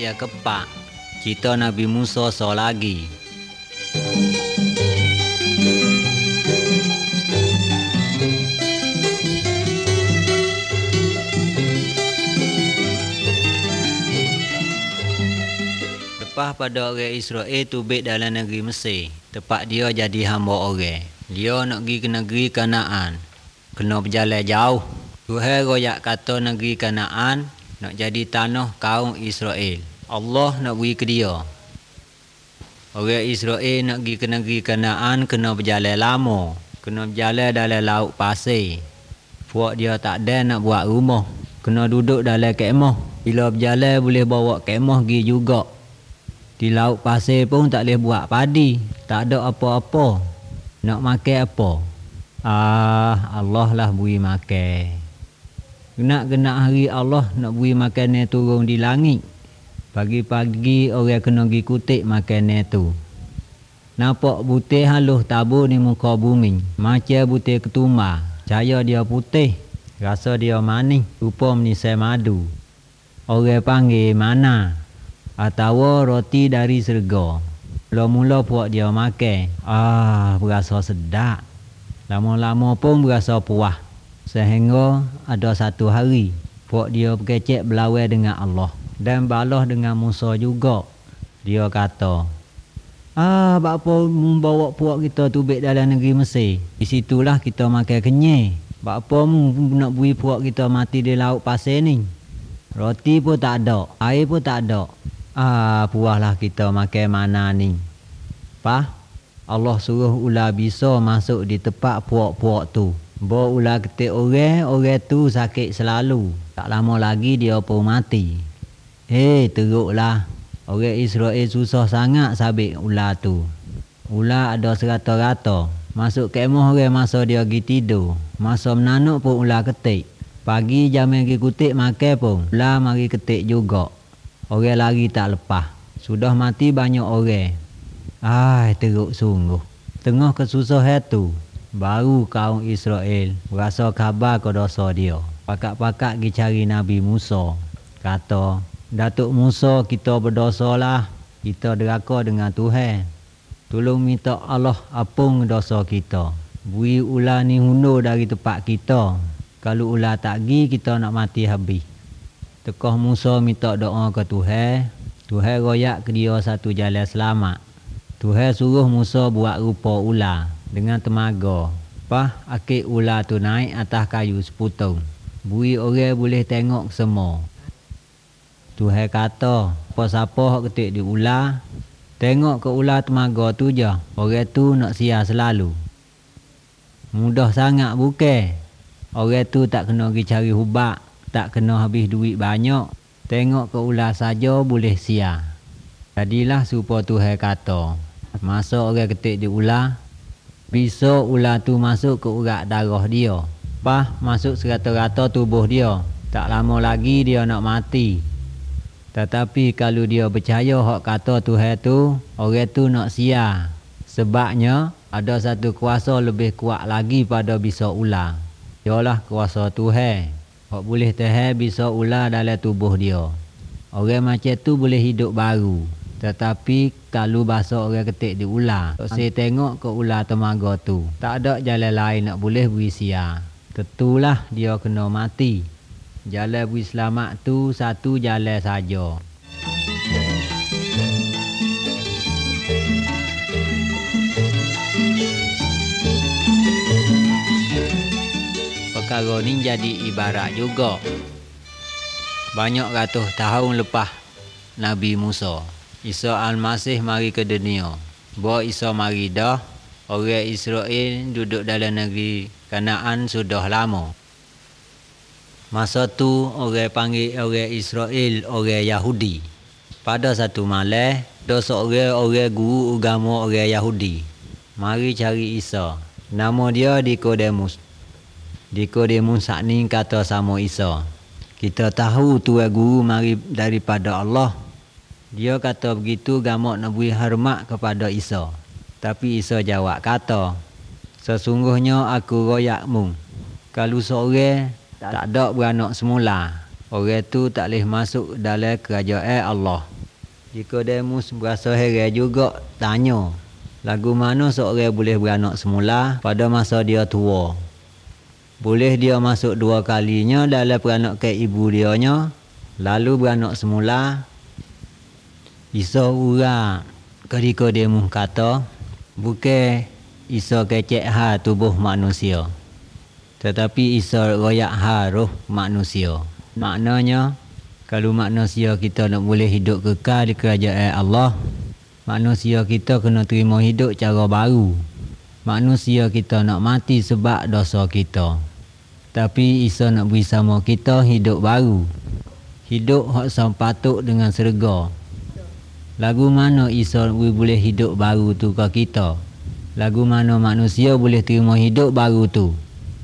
ya kepak. Cerita Nabi Musa so lagi. Lepas pada orang Israel tubik dalam negeri Mesir, tempat dia jadi hamba orang. Dia nak pergi ke negeri Kanaan, kena berjalan jauh. Tuhan royak kata negeri Kanaan nak jadi tanah kaum Israel. Allah nak beri ke dia. Orang Israel nak pergi ke negeri Kanaan kena berjalan lama, kena berjalan dalam laut pasir. Puak dia tak ada nak buat rumah, kena duduk dalam kemah. Bila berjalan boleh bawa kemah pergi juga. Di laut pasir pun tak boleh buat padi, tak ada apa-apa. Nak makan apa? Allah lah beri makan. Genak-genak hari Allah nak beri makanan turun di langit. Pagi-pagi orang kena pergi kutip makanan tu. Nampak putih halus tabur di muka bumi. Macam putih ketumbar. Cahaya dia putih. Rasa dia manis. Rupa menisai madu. Orang panggil mana? Atau roti dari syurga. Mula-mula puak dia makan. Berasa sedap. Lama-lama pun berasa puas. Sehingga ada satu hari puak dia berkecek berlawan dengan Allah dan balah dengan Musa juga. Dia kata, bapa membawa puak kita tubik dalam negeri Mesir. Di situlah kita makan kenyai. Bapa nak beri puak kita mati di laut pasir ni. Roti pun tak ada, air pun tak ada. Puaslah kita makan mana ni. Allah suruh ular bisa masuk di tempat puak-puak tu. Bawa ular ketik orang tu sakit selalu. Tak lama lagi dia pun mati. Teruklah. Orang Israel susah sangat sabit ular tu. Ular ada serata-rata. Masuk kemah orang masa dia pergi tidur. Masa menanuk pun ular ketik. Pagi jam pergi kutip makan pun ular mari ketik juga. Orang lari tak lepas. Sudah mati banyak orang. Teruk sungguh. Tengah kesusahan tu, baru kaum Israel berasa khabar ke dosa dia. Pakak-pakak pergi cari Nabi Musa. Kata, Datuk Musa, kita berdosa lah. Kita deraka dengan Tuhan. Tolong minta Allah apung dosa kita. Beri ular ni hundur dari tempat kita. Kalau ular tak pergi, kita nak mati habis. Tekah Musa minta doa ke Tuhan. Tuhan royak ke dia satu jalan selamat. Tuhan suruh Musa buat rupa ular dengan temaga. Akik ular tu naik atas kayu seputung. Bui orang boleh tengok semua. Tuhan kata, siapa hak ketik di ular, tengok ke ular temaga tu je. Orang tu nak sia selalu. Mudah sangat bukan? Orang tu tak kena pergi cari hubak. Tak kena habis duit banyak. Tengok ke ular saja boleh sia. Jadilah serupa Tuhan kata. Masa orang ketik di ular, bisa ular tu masuk ke urat darah dia. Masuk serata-rata tubuh dia. Tak lama lagi dia nak mati. Tetapi kalau dia percaya hak kata Tuhan tu, orang tu nak sia. Sebabnya ada satu kuasa lebih kuat lagi pada bisa ular. Ialah kuasa Tuhan. Hak boleh tahan bisa ular dalam tubuh dia. Orang macam tu boleh hidup baru. Tetapi kalau bahasa orang ketik di ular, saya tengok ke ular temaga tu, tak ada jalan lain nak boleh beri sia. Tentulah dia kena mati. Jalan beri selamat tu satu jalan saja. Perkara ni jadi ibarat juga. Banyak ratus tahun lepas Nabi Musa, Isa Al-Masih mari ke dunia. Bawa Isa mari dah, orang Israel duduk dalam negeri Kanaan sudah lama. Masa tu orang panggil orang Israel orang Yahudi. Pada satu malam, ada seorang orang guru agama orang Yahudi mari cari Isa. Nama dia Nikodemus. Nikodemus ni kata sama Isa, kita tahu tuan guru mari daripada Allah. Dia kata begitu gamak nak beri hormat kepada Isa. Tapi Isa jawab kata, sesungguhnya aku royakmu. Kalau seorang tak ada beranak semula, orang tu tak boleh masuk dalam kerajaan Allah. Nikodemus berasa heran juga, tanya, lagu mana seorang boleh beranak semula pada masa dia tua? Boleh dia masuk 2 kalinya dalam peranakan ibu dianya, lalu beranak semula? Isa urak ke Nikodemus kata, bukan Isa kecek ha tubuh manusia, tetapi Isa royak ha roh manusia. Maknanya, kalau manusia kita nak boleh hidup kekal di kerajaan Allah, manusia kita kena terima hidup cara baru. Manusia kita nak mati sebab dosa kita, tapi Isa nak beri sama kita hidup baru, hidup hak sepatut dengan syurga. Lagu mana Isa boleh hidup baru tu ke kita? Lagu mana manusia boleh terima hidup baru tu?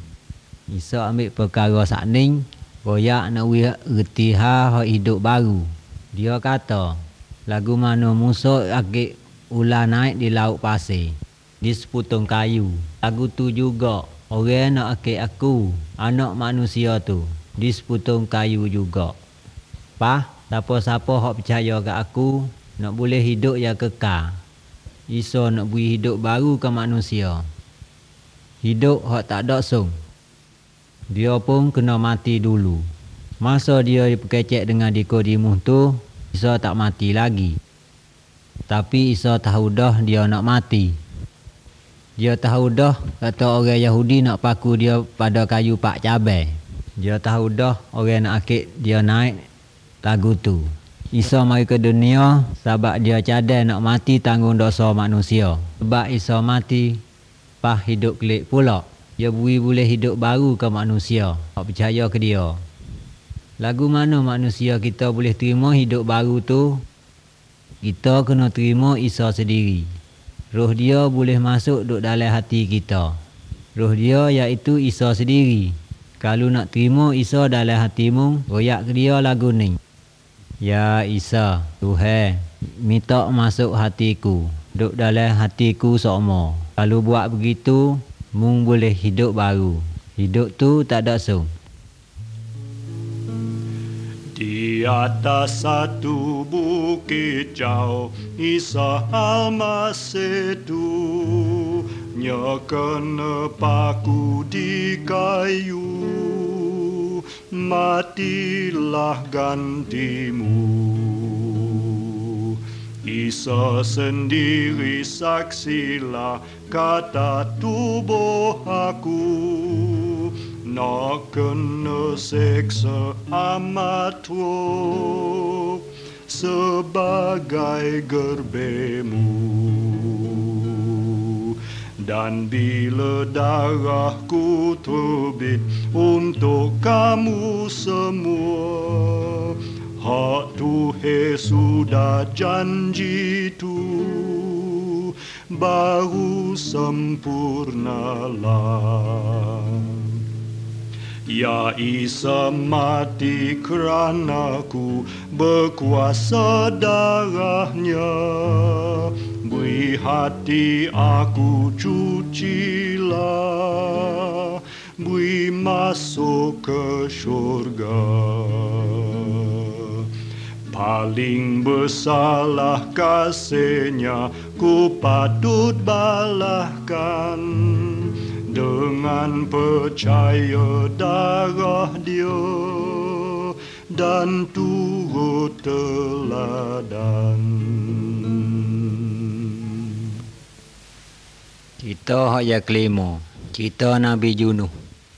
Isa ambil perkara sakning, royak nak reti hak hidup baru. Dia kata, lagu mana Musa akik ular naik di laut pasir, di seputung kayu. Lagu tu juga, orang nak akik aku, anak manusia tu, di seputung kayu juga. Siapa-siapa hak percaya ke aku, nak boleh hidup yang kekal. Isa nak beri hidup baru ke manusia, hidup hak tak ada sung. Dia pun kena mati dulu. Masa dia berkecek dengan Nikodemus tu, Isa tak mati lagi. Tapi Isa tahu dah dia nak mati. Dia tahu dah kata orang Yahudi nak paku dia pada kayu pak cabai. Dia tahu dah orang nak akik dia naik lagu tu. Isa mari ke dunia sebab dia cadai nak mati tanggung dosa manusia. Sebab Isa mati, hidup kelik pula. Dia boleh hidup baru ke manusia, hak percaya ke dia. Lagu mana manusia kita boleh terima hidup baru tu? Kita kena terima Isa sendiri. Roh dia boleh masuk duduk dalam hati kita. Roh dia iaitu Isa sendiri. Kalau nak terima Isa dalam hatimu, royak ke dia lagu ni. Ya Isa, Tuhan, minta masuk hatiku, duduk dalam hatiku sokmo. Kalau buat begitu, mung boleh hidup baru. Hidup tu tak ada sung. Di atas satu bukit jauh, Isa Almasih tu kena paku di kayu. Matilah gantimu. Isa sendiri saksilah kata tubuh aku, nak kena seksa amat teruk sebagai gerbemu. Dan bila darahku terbit untuk kamu semua, hak Tuhan sudah janji tu baru sempurnalah. Ya Isa mati keranaku, berkuasa darahnya. Beri hati aku cucilah, beri masuk ke syurga. Paling bersalah kasihnya ku patut balahkan, dengan percaya darah dia dan turut teladan. Kita hak yang kelima, cerita Nabi Yunus.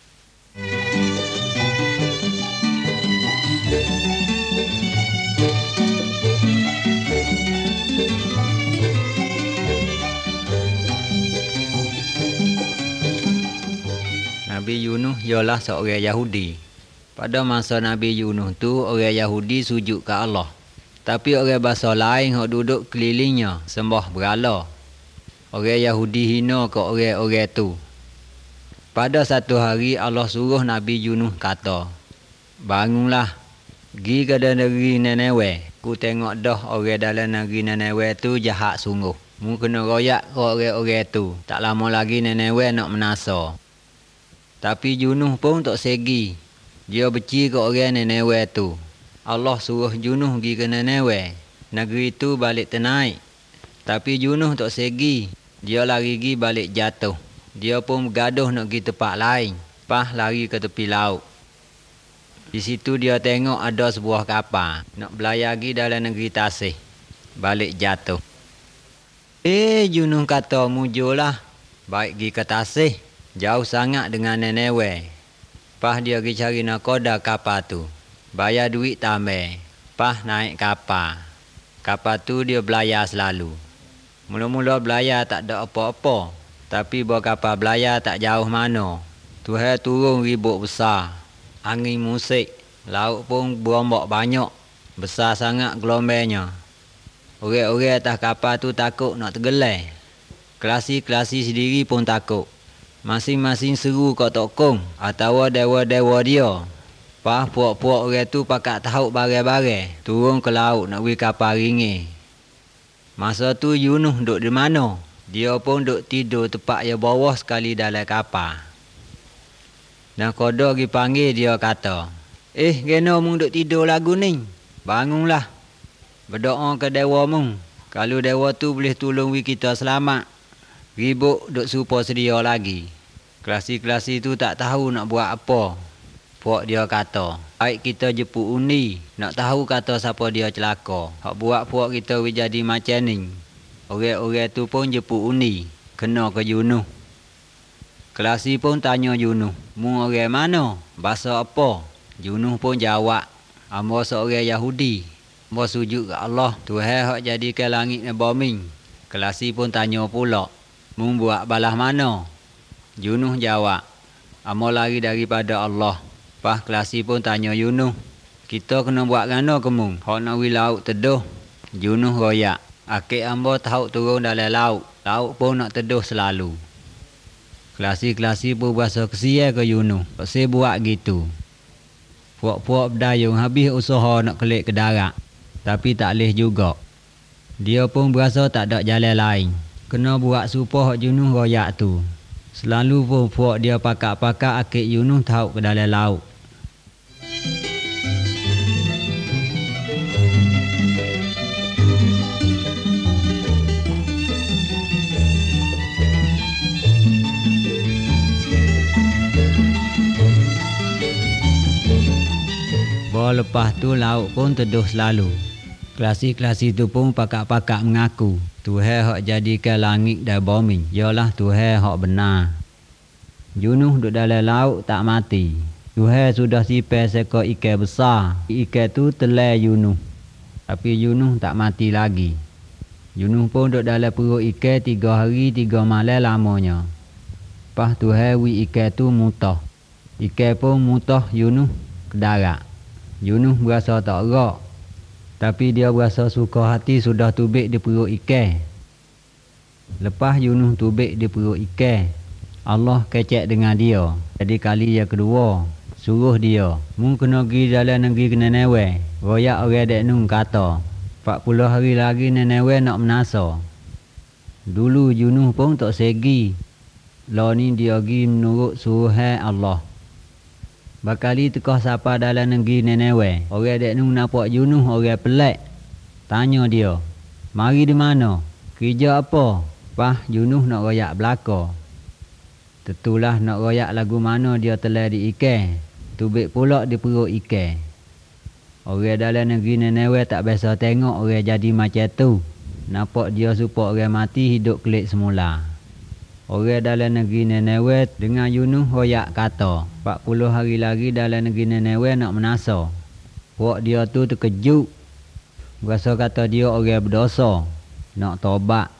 Nabi Yunus ialah seorang Yahudi. Pada masa Nabi Yunus tu, orang Yahudi sujud ke Allah. Tapi orang bangsa lain yang duduk kelilingnya sembah berhala. Orang Yahudi hina ke orang-orang tu. Pada satu hari Allah suruh Nabi Yunus kata, bangunlah, pergi ke negeri Nineveh. Ku tengok dah orang dalam negeri Nineveh tu jahat sungguh. Mu kena royak ke orang-orang tu. Tak lama lagi Nineveh nak menasa. Tapi Yunus pun tak segi. Dia benci ke orang Nineveh tu. Allah suruh Yunus pergi ke Nineveh. negeri tu balik ternaik. Tapi Yunus tak segi. Dia lari gi balik jatuh. Dia pun bergaduh nak pergi tempat lain. Pah lari ke tepi laut. Di situ dia tengok ada sebuah kapal. Nak belayar gi dalam negeri Tasih. Balik jatuh. Yunus kata mujurlah. Baik gi ke Tasih. Jauh sangat dengan Nenewe. Pah dia pergi cari nakoda kapal tu. Bayar duit tambah. Pah naik kapal. Kapal tu dia belayar selalu. Mula-mula belayar tak ada apa-apa. Tapi bawa kapal belayar tak jauh mana. Tuhan turun ribut besar. Angin musik. Laut pun berombak banyak. Besar sangat gelombangnya. Orang-orang atas kapal tu takut nak tenggelam. Kelasi-kelasi sendiri pun takut. Masing-masing seru kat tokong atau dewa-dewa dia. Pah puak-puak orang tu pakat tahu barai-barai. Turun ke laut nak pergi kapal ringgit. Masa tu Yunus duduk di mana? Dia pun duduk tidur tepat yang bawah sekali dalam kapal. Nakoda pergi panggil dia kata, kena mung duduk tidur lagu ni? Bangunlah. Berdoa ke dewa mung. Kalau dewa tu boleh tolong kita selamat. Ribut duk serupa sedia lagi. Kelasi-kelasi tu tak tahu nak buat apa. Puak dia kata, baik kita jemput undi. Nak tahu kata siapa dia celaka. Hak buat puak kita jadi macam ni. Orang-orang tu pun jemput undi. Kena ke Yunus. Kelasi pun tanya Yunus, mu orang mana? Bahasa apa? Yunus pun jawab, hamba seorang Yahudi. Hamba sujud ke Allah, Tuhan hak jadikan langit dan bumi. Kelasi pun tanya pula, mu buat balas mana? Yunus jawab, hamba lari daripada Allah. Pah Kelasi pun tanya Yunus, kita kena buat gana ke mu? Hak nak pergi laut teduh. Yunus royak, akik hamba tahu turun dalam laut. Laut pun nak teduh selalu. Kelasi-kelasi pun berasa kesian ke Yunus. Pasal buat gitu. Puak-puak berdayung habis usaha nak kelik ke darat. Tapi tak boleh juga. Dia pun berasa tak ada jalan lain. Kena buat supaya Yunus royak tu. Selalu pun puak dia pakak-pakak akik Yunus tahu ke dalam laut. Lepas tu laut pun teduh selalu. Kelasi-kelasi tu pun pakak-pakak mengaku Tuhan hak jadikan langit dan bumi ialah Tuhan hak benar. Yunus duduk dalam laut tak mati. Tuhan sudah sipai seekor ikan besar. Ikan tu telan Yunus. Tapi Yunus tak mati lagi. Yunus pun duduk dalam perut ikan 3 hari 3 malam lamanya. Lepas Tuhan wi ikan tu mutah. Ikan pun mutah Yunus ke darat. Yunus berasa tak rak. Tapi dia berasa suka hati sudah tubik di perut ikan. Lepas Yunus tubik di perut ikan, Allah kecek dengan dia. Jadi kali yang kedua, suruh dia, mu kena pergi dalam negeri Nenewe. Royak orang dek nung kata, 40 hari lagi Nenewe nak menasa. Dulu Yunus pun tak segi. Lah ni dia pergi menurut suruhan Allah. Bakali tekah siapa dalam negeri Nenewe. Orang dek nung nampak Yunus orang pelik. Tanya dia, mari di mana? Kerja apa? Pah Yunus nak royak belaka. Tentulah nak royak lagu mana dia telah di ikan. Tubik pula di perut ikan. Orang dalam negeri Nenewe tak biasa tengok orang jadi macam tu. Nampak dia supaya orang mati hidup kelik semula. Orang dalam negeri Nenewe dengan Yunus royak kata, 40 hari lagi dalam negeri Nenewe nak menasa. Puak dia tu terkejut. Berasa kata dia orang berdosa. Nak tobat.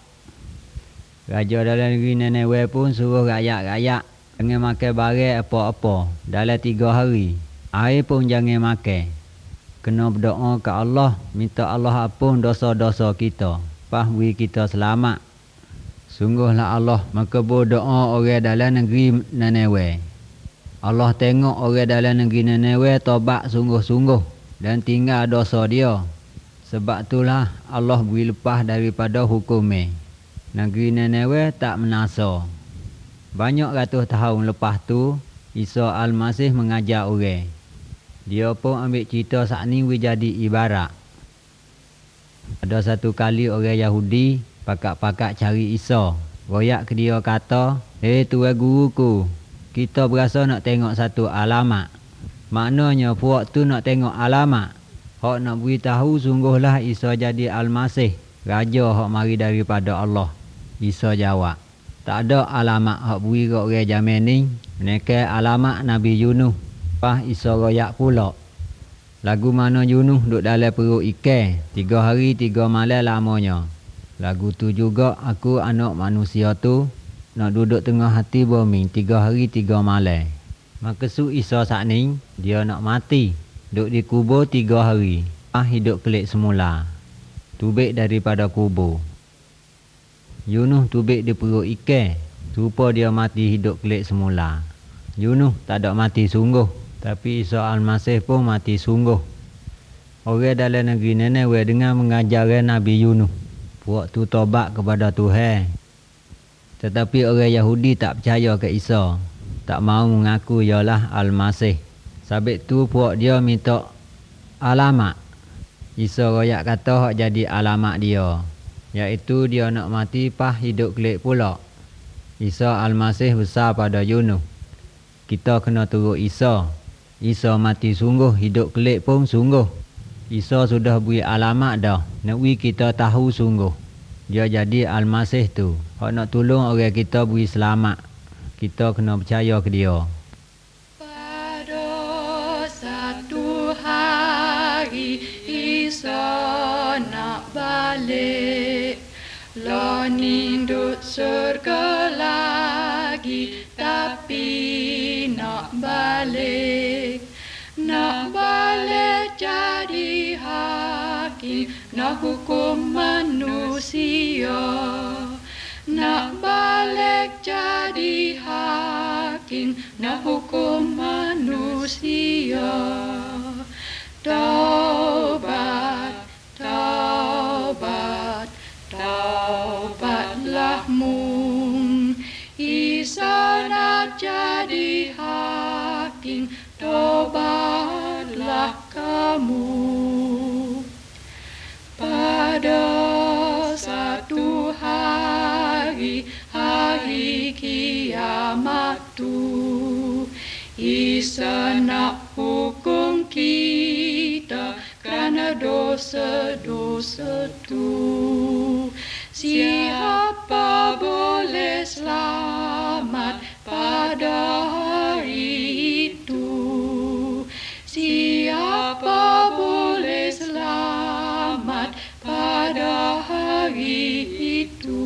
Raja dalam negeri Nenewe pun suruh rakyat-rakyat jangan makan barang apa-apa dalam 3 hari. Air pun jangan makan. Kena berdoa ke Allah, minta Allah ampun dosa-dosa kita. Pah beri kita selamat. Sungguhlah Allah makbul doa orang dalam negeri Nenewe. Allah tengok orang dalam negeri Nenewe tobat sungguh-sungguh dan tinggal dosa dia. Sebab itulah Allah beri lepas daripada hukumnya. Negeri Nenewe tak menasa. Banyak ratus tahun lepas tu, Isa Al-Masih mengajar orang. Dia pun ambil cerita saat ni jadi ibarat. Ada satu kali orang Yahudi pakak-pakak cari Isa. Royak ke dia kata, tuan guruku, kita berasa nak tengok satu alamat. Maknanya puak tu nak tengok alamat. Hak nak beritahu sungguhlah Isa jadi Al-Masih, Raja hak mari daripada Allah. Isa jawab, tak ada alamat hak beri kat orang zaman ni. Mereka alamat Nabi Yunus. Lepas Isa royak pula. Lagu mana Yunus duduk dalam perut ikan 3 hari 3 malam lamanya. Lagu tu juga aku anak manusia tu nak duduk tengah hati bumi 3 hari 3 malam. Maksud Isa saat ni dia nak mati, duduk di kubur 3 hari. Hidup kelik semula. Tubik daripada kubur. Yunus tubik di perut ikan. Rupa dia mati hidup kelik semula. Yunus tak ada mati sungguh. Tapi Isa Al-Masih pun mati sungguh. Orang dalam negeri Nineveh dengan mengajarkan Nabi Yunus. Puak tu tobat kepada Tuhan. Tetapi orang Yahudi tak percaya ke Isa. Tak mahu mengaku ialah Al-Masih. Sebab tu puak dia minta alamat. Isa royak kata hak jadi alamat dia. Iaitu dia nak mati pas hidup kelik pula. Isa Al-Masih besar pada Yunus. Kita kena turut Isa. Isa mati sungguh, hidup kelik pun sungguh. Isa sudah beri alamat dah. Nak kita tahu sungguh. Dia jadi Al-Masih tu. Hak nak tolong orang kita beri selamat. Kita kena percaya ke dia. Pada satu hari Isa nak balik. Loning duk surga lagi, tapi nak balik. Nak balik jadi hakim, nak hukum manusia. Nak balik jadi hakim, nak hukum manusia. Taubat, taubat, taubatlah mung. Isa nak jadi hakim, taubatlah kamu. Pada satu hari, hari kiamat tu, Isa nak hukum kita kerana dosa-dosa tu. Siapa boleh selamat pada hari itu? Siapa boleh selamat pada hari itu?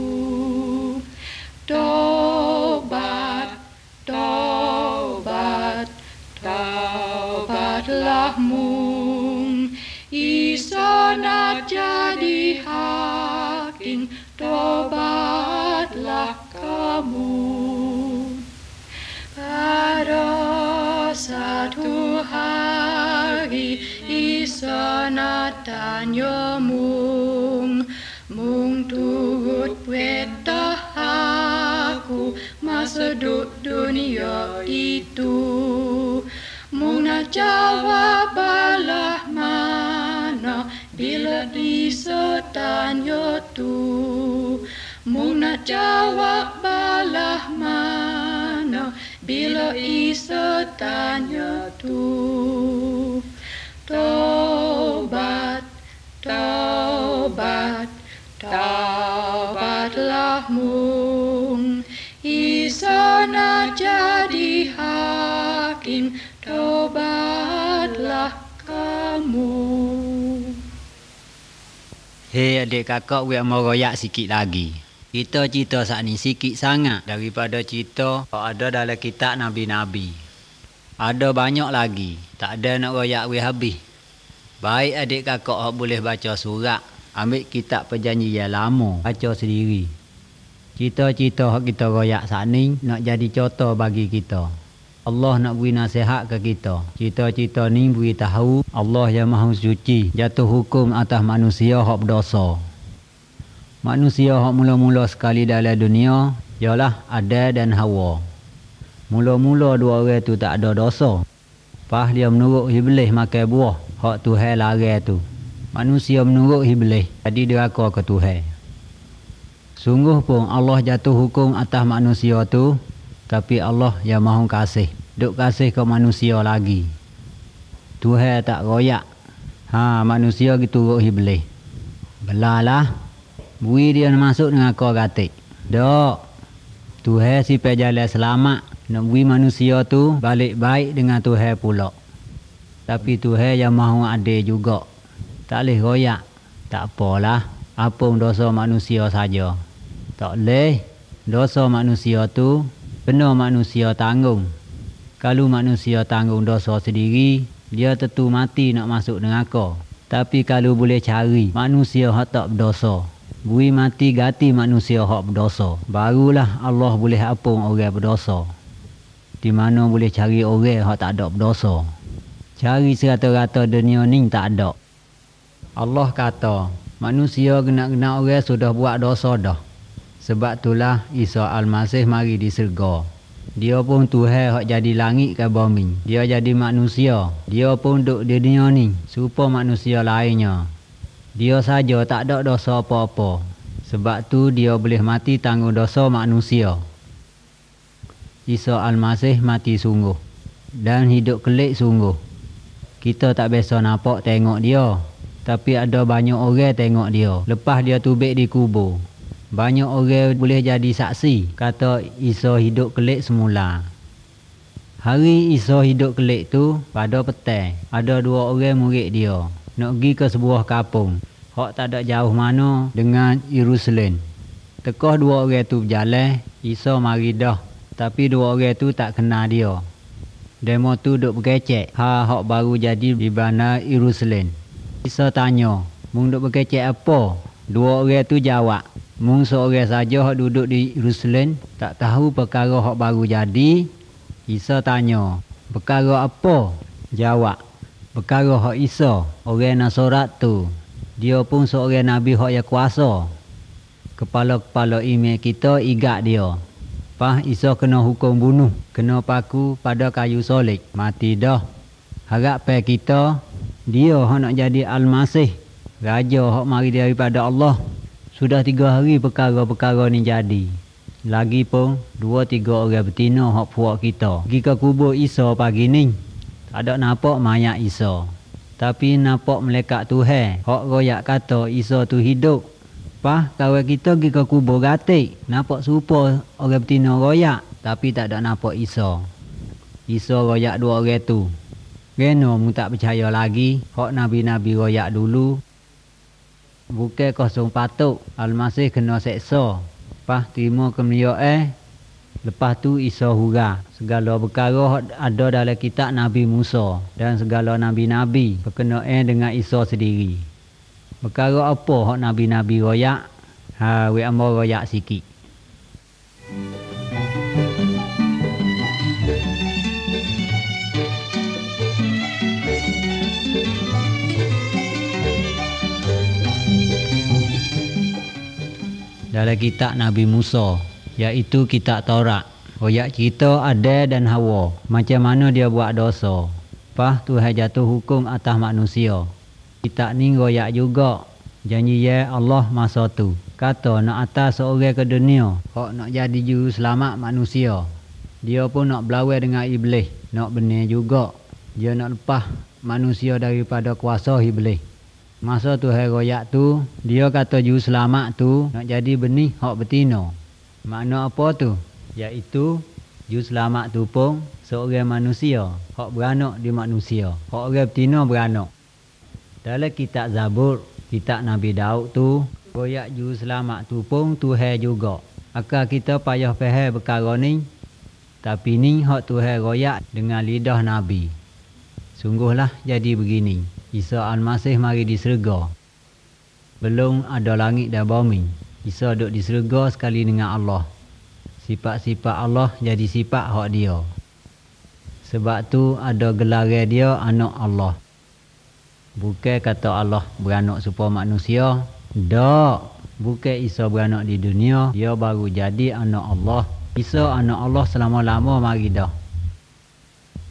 Taubat, taubat, taubatlah mung. Isa nak jadi hakim, taubatlah kamu. Pada satu hari Isa nak tanya mung. Mung turut wetah aku masa duk dunia itu. Mung nak jawab balah mana bila Isa tanya tu. Mung nak jawab balah mana bila Isa tanya tu. Taubat, taubat, taubatlah mung. Isa nak jadi hakim, taubatlah kamu. Hei adik kakak, we mau royak sikit lagi. Kita cerita saat ni sikit sangat daripada cerita yang ada dalam kitab Nabi-Nabi. Ada banyak lagi, tak ada nak royak we habis. Baik adik kakak yang boleh baca surat, ambil kitab Perjanjian Lama, baca sendiri. Cerita-cerita yang kita royak saat ni nak jadi contoh bagi kita. Allah nak beri nasihat ke kita. Cerita-cerita ni beri tahu Allah yang Maha Suci jatuh hukum atas manusia yang berdosa. Manusia yang mula-mula sekali dalam dunia ialah Adam dan Hawa. Mula-mula dua orang tu tak ada dosa. Pas dia menurut Iblis makan buah hak Tuhan larang tu. Manusia menurut Iblis, jadi deraka ke Tuhan. Sungguh pun Allah jatuh hukum atas manusia tu, tapi Allah yang maha kasih. Duk kasih ke manusia lagi. Tuhan tak royak. Manusia gitu urut Iblis. Belalah. Bui dia masuk dengan kau gatik. Dok. Tuhan sipai jalan selamat. Nak bui manusia tu balik baik dengan Tuhan pula. Tapi Tuhan yang maha adil juga. Tak boleh royak. Tak apalah. Apung dosa manusia saja. Tak boleh. Dosa manusia tu kena manusia tanggung. Kalau manusia tanggung dosa sendiri, dia tentu mati nak masuk neraka. Tapi kalau boleh cari manusia hak tak berdosa, bui mati ganti manusia hak berdosa, barulah Allah boleh apung orang berdosa. Di mana boleh cari orang hak tak ada berdosa. Cari serata-rata dunia ni tak ada. Allah kata, manusia kena-kena orang sudah buat dosa dah. Sebab itulah Isa Al-Masih mari di syurga. Dia pun Tuhan hak jadi langit ke bumi. Dia jadi manusia. Dia pun duduk di dunia ni serupa manusia lainnya. Dia saja tak ada dosa apa-apa. Sebab tu dia boleh mati tanggung dosa manusia. Isa Al-Masih mati sungguh. Dan hidup kelik sungguh. Kita tak biasa nampak tengok dia. Tapi ada banyak orang tengok dia. Lepas dia tubik di kubur. Banyak orang boleh jadi saksi. Kata Isa hidup kelik semula. Hari Isa hidup kelik tu pada petang. Ada 2 orang murid dia. Nak pergi ke sebuah kampung. Hak tak ada jauh mana dengan Yerusalem. Tekah 2 orang tu berjalan. Isa mari dah. Tapi 2 orang tu tak kenal dia. Demo tu duk berkecek. Hak baru jadi di bandar Yerusalem. Isa tanya, mung duk berkecek apa? 2 orang tu jawab, mung seorang saja hak duduk di Yerusalem tak tahu perkara hak baru jadi. Isa tanya, perkara apa? Jawab, perkara hak Isa, orang Nasaret tu. Dia pun seorang nabi hak yang kuasa. Kepala-kepala imam kita igat dia. Pas Isa kena hukum bunuh, kena paku pada kayu solid, mati dah. Harap kita dia hak nak jadi Al-Masih, raja hak mari daripada Allah. Sudah 3 hari perkara-perkara ni jadi. Lagi pun 2-3 orang betina hak puak kita pergi ke kubur Isa pagi ni. Tak ada nampak mayat Isa. Tapi nampak malaikat Tuhan hak royak kata Isa tu hidup. Pas kawan kita pergi ke kubur gatik, nampak serupa orang betina royak, tapi tak ada nampak Isa. Isa royak 2 orang tu. Kena mu tak percaya lagi, hak nabi-nabi royak dulu. Bukan kosong patut, Al-Masih kena seksa. Pas terima kemuliaan, lepas tu Isa hurah. Segala perkara hak ada dalam kitab Nabi Musa dan segala nabi-nabi berkenaan dengan Isa sendiri. Perkara apa hak nabi-nabi royak? We amba royak sikit. Dalam kitab Nabi Musa, iaitu kitab Taurat, royak cerita Adam dan Hawa, macam mana dia buat dosa. Pas Tuhan jatuh hukum atas manusia. Kitab ni royak juga janji ya Allah masa tu. Kata nak atas seorang ke dunia, hak nak jadi juru selamat manusia. Dia pun nak berlawan dengan Iblis, nak benar juga. Dia nak lepas manusia daripada kuasa Iblis. Masa Tuhan royak tu, dia kata juru selamat tu nak jadi benih hak betina. Makna apa tu? Iaitu juru selamat tu pun seorang manusia, hak beranak di manusia. Hak orang betina beranak. Dalam kitab Zabur, kitab Nabi Daud tu, royak juru selamat tu pun Tuhan juga. Akal kita payah faham perkara ni. Tapi ni hak Tuhan royak dengan lidah Nabi. Sungguhlah jadi begini. Isa Al-Masih mari di syurga. Belum ada langit dan bumi. Isa duduk di syurga sekali dengan Allah. Sifat-sifat Allah jadi sifat hak dia. Sebab tu ada gelar dia anak Allah. Bukan kata Allah beranak supaya manusia. Tak. Bukan Isa beranak di dunia. Dia baru jadi anak Allah. Isa anak Allah selama-lama mari dah.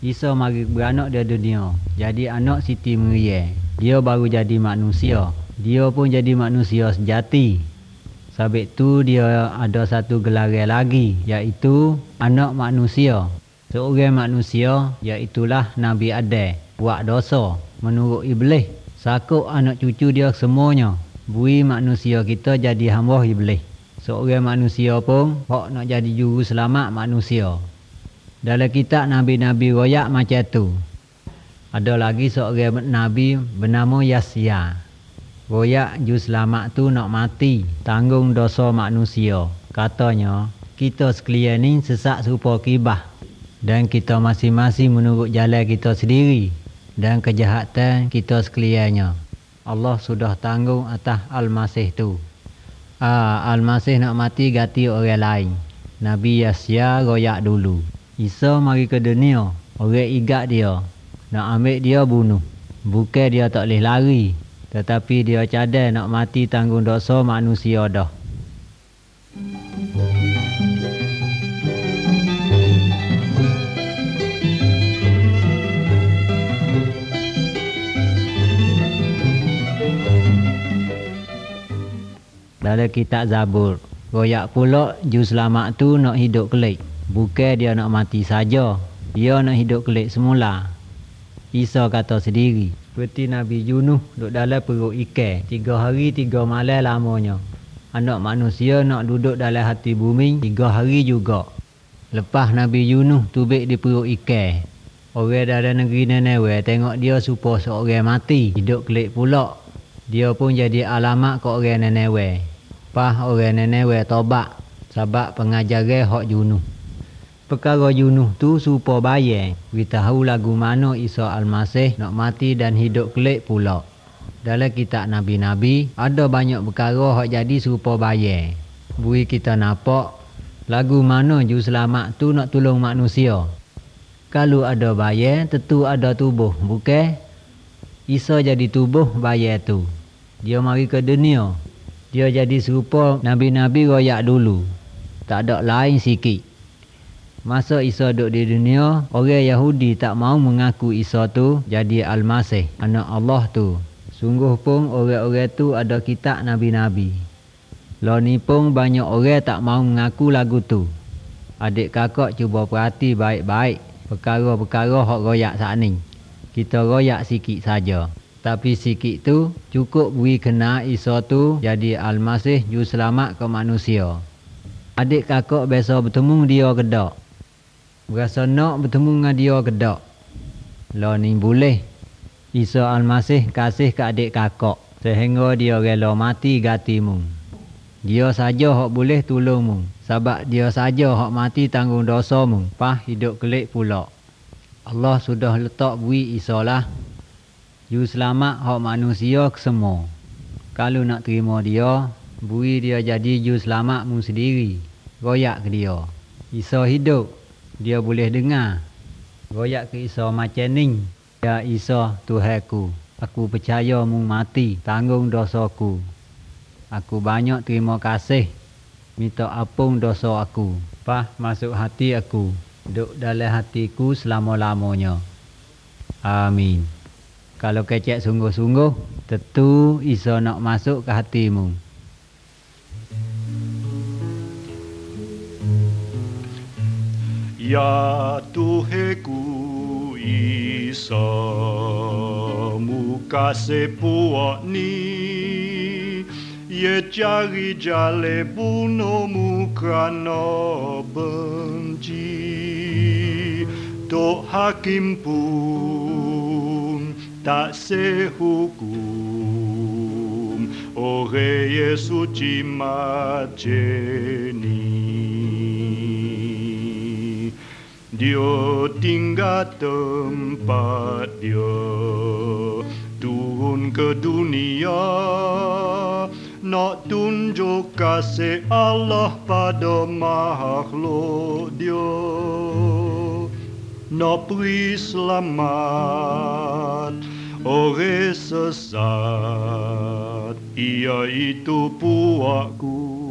Isa mari beranak di dunia. Jadi anak Siti Maryam. Dia baru jadi manusia. Dia pun jadi manusia sejati. Sebab tu dia ada satu gelaran lagi, iaitu anak manusia. Seorang manusia, iaitulah Nabi Adam, buat dosa menurut iblis. Sakut anak cucu dia semuanya. Bui manusia kita jadi hamba iblis. Seorang manusia pun hak nak jadi juru selamat manusia. Dalam kitab Nabi-Nabi royak macam tu. Ada lagi seorang Nabi bernama Yahya. Royak juru selamat tu nak mati, tanggung dosa manusia. Katanya, kita sekalian ni sesak serupa kibah. Dan kita masing-masing menurut jalan kita sendiri. Dan kejahatan kita sekaliannya. Allah sudah tanggung atas Al-Masih tu. Al-Masih nak mati ganti orang lain. Nabi Yahya royak dulu. Isa mari ke dunia, orang igat dia. Nak ambil dia bunuh. Bukan dia tak boleh lari. Tetapi dia cadai nak mati tanggung dosa manusia dah. Dalam kitab Zabur, royak pula juru selamat tu nak hidup kelik. Bukan dia nak mati saja, dia nak hidup kelik semula. Isa kata sendiri, seperti Nabi Yunus duduk dalam perut ikan 3 hari 3 malam lamanya. Anak manusia nak duduk dalam hati bumi 3 hari juga. Lepas Nabi Yunus tubik di perut ikan, orang dalam negeri Nineveh tengok dia serupa seorang mati, hidup kelik pula. Dia pun jadi alamat ke orang Nineveh. Pas orang Nineveh tobat sebab pengajaran hak Yunus. Perkara Yunus tu serupa bayang. Beritahu lagu mana Isa Al-Masih nak mati dan hidup kelik pula. Dalam kitab Nabi-Nabi ada banyak perkara hak jadi serupa bayang. Bui kita nampak lagu mana juru selamat tu nak tolong manusia. Kalau ada bayang tentu ada tubuh, bukan? Isa jadi tubuh bayang tu. Dia mari ke dunia. Dia jadi serupa Nabi-Nabi royak dulu. Tak ada lain sikit. Masa Isa duduk di dunia, orang Yahudi tak mau mengaku Isa tu jadi Al-Masih, anak Allah tu. Sungguh pun orang-orang tu ada kitab Nabi-Nabi. Lo ni pun banyak orang tak mau mengaku lagu tu. Adik kakak cuba perhati baik-baik perkara-perkara hak royak saat ni. Kita royak sikit saja. Tapi sikit tu cukup beri kena Isa tu jadi Al-Masih juru selamat ke manusia. Adik kakak biasa bertemu dia ke tak? Berasa nak bertemu dengan dia ke tak? Lo ni boleh. Isa Al-Masih kasih ke adik kakak sehingga dia rela mati gantimu. Dia saja hak boleh tolongmu. Sebab dia saja hak mati tanggung dosamu. Pas hidup kelik pula. Allah sudah letak beri Isa lah. Juru selamat hak manusia semua. Kalau nak terima dia, beri dia jadi juru selamatmu sendiri. Royak ke dia. Isa hidup, dia boleh dengar. Royak ke Isa macam ni. Ya Isa Tuhanku, aku percaya mu mati tanggung dosaku. Aku banyak terima kasih. Minta ampun dosa aku. Pas masuk hati aku. Duduk dalam hatiku selama-lamanya. Amin. Kalau kecek sungguh-sungguh, tentu Isa nak masuk ke hatimu. Ya Tuhanku Isa mu kasih puak ni, ye cari jale bunuhmu kerana benci. Tok hakim pun tak sehukum orang Yesus macam ni. Dia tinggal tempat dia, turun ke dunia, nak tunjuk kasih Allah pada makhluk dia. Nak beri selamat orang sesat, iaitu puakku.